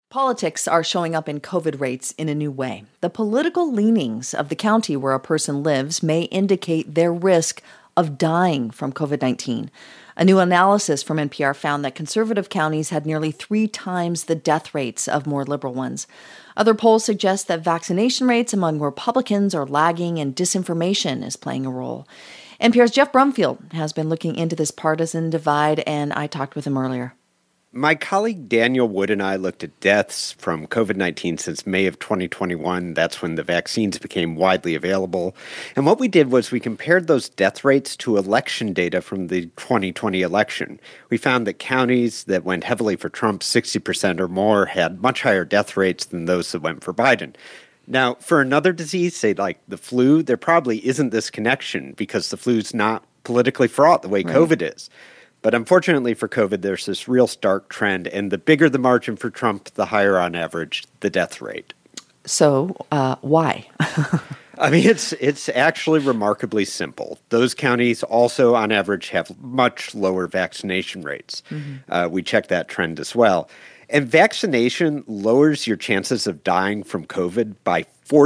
Politics are showing up in COVID rates in a new way. The political leanings of the county where a person lives may indicate their risk of dying from COVID-19. A new analysis from NPR found that conservative counties had nearly 3 times the death rates of more liberal ones. Other polls suggest that vaccination rates among Republicans are lagging and disinformation is playing a role. NPR's Jeff Brumfield has been looking into this partisan divide, and I talked with him earlier. My colleague Daniel Wood and I looked at deaths from COVID-19 since May of 2021. That's when the vaccines became widely available. And what we did was we compared those death rates to election data from the 2020 election. We found that counties that went heavily for Trump, 60% or more, had much higher death rates than those that went for Biden. Now, for another disease, say like the flu, there probably isn't this connection because the flu's not politically fraught the way COVID is. But unfortunately for COVID, there's this real stark trend, and the bigger the margin for Trump, the higher on average the death rate. So why? I mean, it's actually remarkably simple. Those counties also, on average, have much lower vaccination rates. We checked that trend as well. And vaccination lowers your chances of dying from COVID by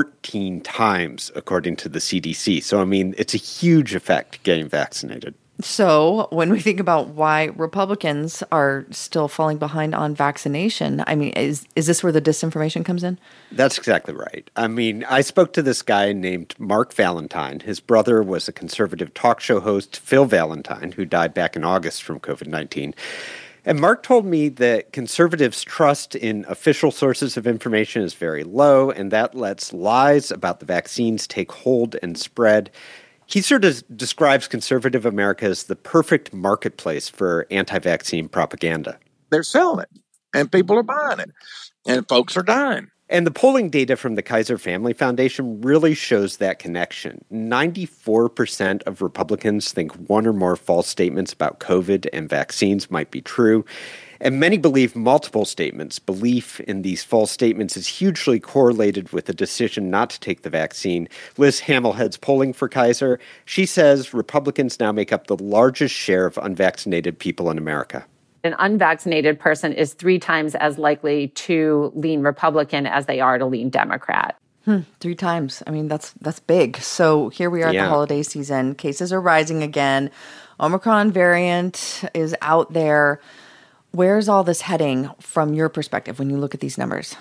14 times, according to the CDC. So, I mean, it's a huge effect getting vaccinated. So when we think about why Republicans are still falling behind on vaccination, I mean, is this where the disinformation comes in? That's exactly right. I mean, I spoke to this guy named Mark Valentine. His brother was a conservative talk show host, Phil Valentine, who died back in August from COVID-19. And Mark told me that conservatives' trust in official sources of information is very low, and that lets lies about the vaccines take hold and spread. He sort of describes conservative America as the perfect marketplace for anti-vaccine propaganda. They're selling it, and people are buying it, and folks are dying. And the polling data from the Kaiser Family Foundation really shows that connection. 94% of Republicans think one or more false statements about COVID and vaccines might be true. And many believe multiple statements. Belief in these false statements is hugely correlated with the decision not to take the vaccine. Liz Hammelhead's polling for Kaiser. She says Republicans now make up the largest share of unvaccinated people in America. An unvaccinated person is 3 times as likely to lean Republican as they are to lean Democrat. 3 times. I mean, that's big. So here we are at the holiday season. Cases are rising again. Omicron variant is out there. Where's all this heading from your perspective when you look at these numbers?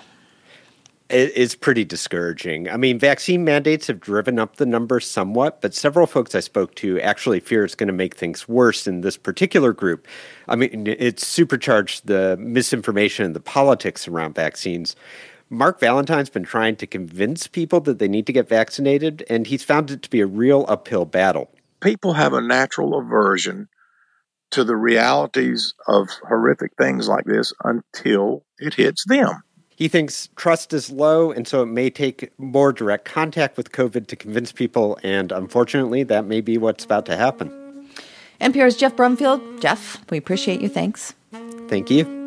It's pretty discouraging. I mean, vaccine mandates have driven up the numbers somewhat, but several folks I spoke to actually fear it's going to make things worse in this particular group. I mean, it's supercharged the misinformation and the politics around vaccines. Mark Valentine's been trying to convince people that they need to get vaccinated, and he's found it to be a real uphill battle. People have a natural aversion to the realities of horrific things like this until it hits them. He thinks trust is low, and so it may take more direct contact with COVID to convince people, and unfortunately, that may be what's about to happen. NPR's Jeff Brumfield. Jeff, we appreciate you. Thanks. Thank you.